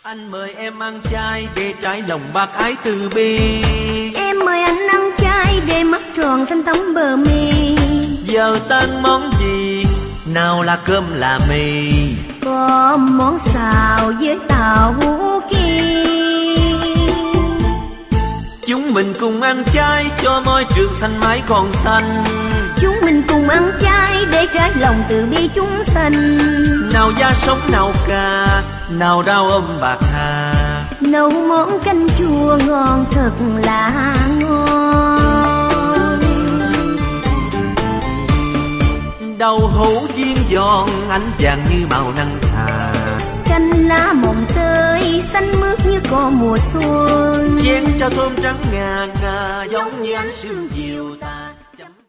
Anh mời em ăn chay để trải lòng bác ái từ bi. Em mời anh ăn chay để mắt tròn xanh tấm bờ mi. Giờ tan món gì? Nào là cơm là mì. Có món xào với tàu hũ kia. Chúng mình cùng ăn chay cho môi trường xanh mãi còn xanh. Chúng mình cùng ăn chay để trải lòng từ bi chúng sanh. Nào da sống nào cà, nào rau ôm bạc hà. Nấu món canh chua ngon thật là ngon. Đậu hũ chiên giòn ánh vàng như màu nắng thà. Canh lá mồng tơi xanh mướt như có mùa xuân. Chén cho thơm trắng ngà ngà giống như ánh sương